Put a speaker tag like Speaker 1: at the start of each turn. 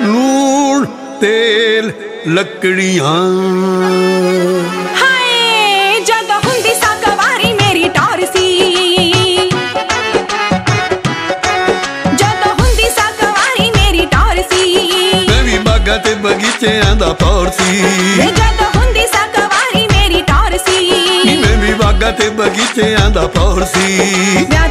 Speaker 1: लूण तेल लकड़ियां।
Speaker 2: हाय जदों हुंदी सा कवारी मेरी टौर सी, जदों हुंदी सा कवारी मेरी टौर सी।
Speaker 1: मैं भी बागां ते बगीचेआं दा पौर सी,
Speaker 2: जदों हुंदी सा कवारी मेरी टौर सी।
Speaker 1: मैं भी बागां ते बगीचेआं दा पौर सी।